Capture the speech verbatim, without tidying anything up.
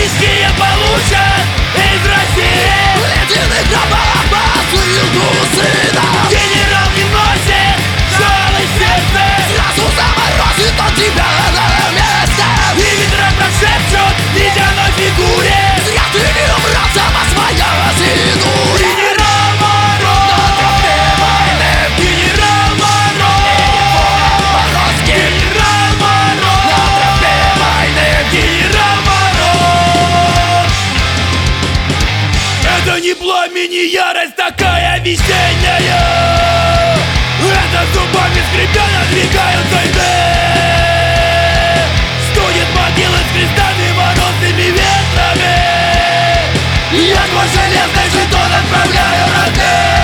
Низкие получат из России Ледяных гробов сына. Генерал не носит жалость в сердце, Сразу заморозит он тебя на месте. и ветра прошепчут ледяной фигуре. Зря ты не убрался во своя синуре. Генерал Мороз, Генерал Мороз, Морозки Генерал на Мороз, тропе войны. Генерал Мороз. Это не пламя, не ярость такая весенняя. Это зубами скрипя надвигаются льды. Студит могилы с крестами, морозными ветрами. Я твой железный жетон отправляю родным.